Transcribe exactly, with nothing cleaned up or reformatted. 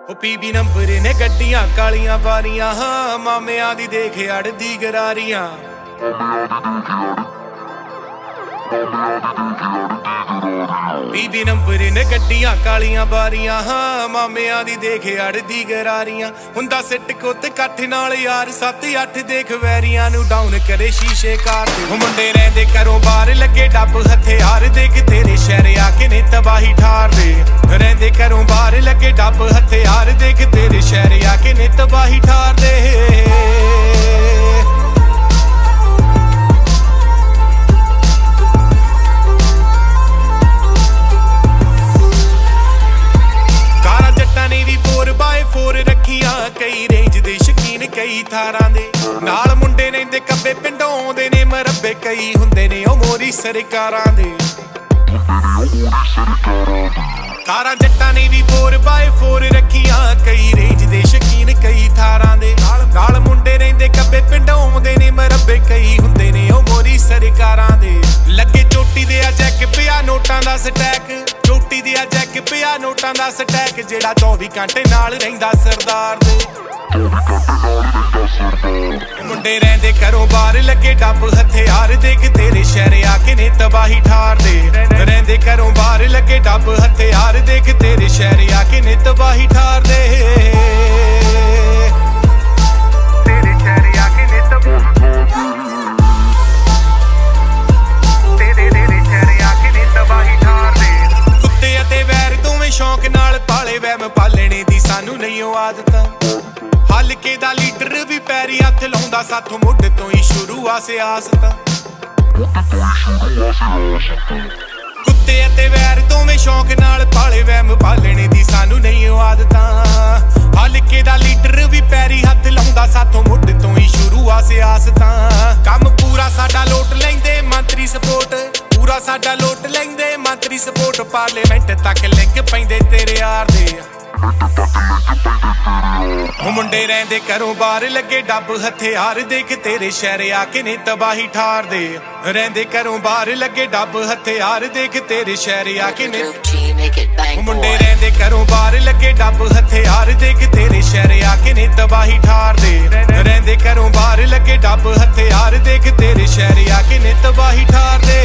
PB number ने गड्डियां कालियां बारियां हाँ मामिया दी देखे अड़दी गरारियां पीबी नंबर ने गड्डियां कालियां बारियां हाँ मामिया दी देखे अड़दी गरारियां हुंदा सिट कुत कट्ठ नाल यार सत्त अठ देख वैरियां नू डाउन करे शीशे कार ते मुंडे रहिंदे घरों बाहर लगे डब हथियार देख तेरे शहर आके ने तबाही ठार दे रहिंदे घरों बाहर लगे डब हथियार देख तेरे शहर आके ने तबाही ठार दे कई रेंज दे शकीन कई थारां दे नाल मुंडे रहिंदे कब्बे पिंडों आउंदे ने मरब्बे कई हुंदे ने ओ मोरी सरकारां दे कारां जट्टां ने भी फोर बाय फोर रखियां कई रेंज दे शकीन कई थारां दे नाल मुंडे रहिंदे कब्बे पिंडों आउंदे ने मरब्बे कई हुंदे ने ओ मोरी सरकारां दे लगे चोटी दे आ जैक पिया नोटां दा स्टैक चोटी दे आ जैक पिया नोटां दा स्टैक जेड़ा चौबी घंटे नाल रहिंदा सरदार दे मुंडे रहिंदे घरों बाहर लगे डब हथियार देख तेरे शहर आके ने तबाही ठार दे रहिंदे घरों बाहर लगे डब हथियार देख तेरे शहर आके ने तबाही ठार दे तेरे शहर आके ने तबाही तेरे तेरे शहर आके ने तबाही ठार दे कुत्ते अते वैर दोवें शौक नाल पाले वैम पालने दी सानू नहीं ओ आदत हलके दा लीडर भी पैरी हथ लाउंदा साथों मुੱਢ ਤੋਂ ही शुरू आ सियासत कुत्ते अते वैर दोवें शौक नाल पाले वैम पालने दी सानू नहीं ओ आदतां हलके दा लीडर भी पैरी हथ लाउंदा साथों मुੱਢ ਤੋਂ ही शुरू आ सियासतां काम पूरा साडा लोट लैंदे मंत्री सपोर्ट पूरा साडा लोट लैंदे मंत्री सपोर्ट पार्लीमेंट तक लिंक पैंदे तेरे यार दे मुंडे रहिंदे घरों बाहर लगे डब हथियार देख तेरे शहर आके ने तबाही ठार दे रहिंदे घरों बाहर लगे डब हथियार देख तेरे शहर आके ने मुंडे रहिंदे घरों बाहर लगे डब हथियार देख तेरे शहर आके ने तबाही ठार दे रहिंदे घरों बाहर लगे डब हथियार देख तेरे शहर आके ने तबाही ठार दे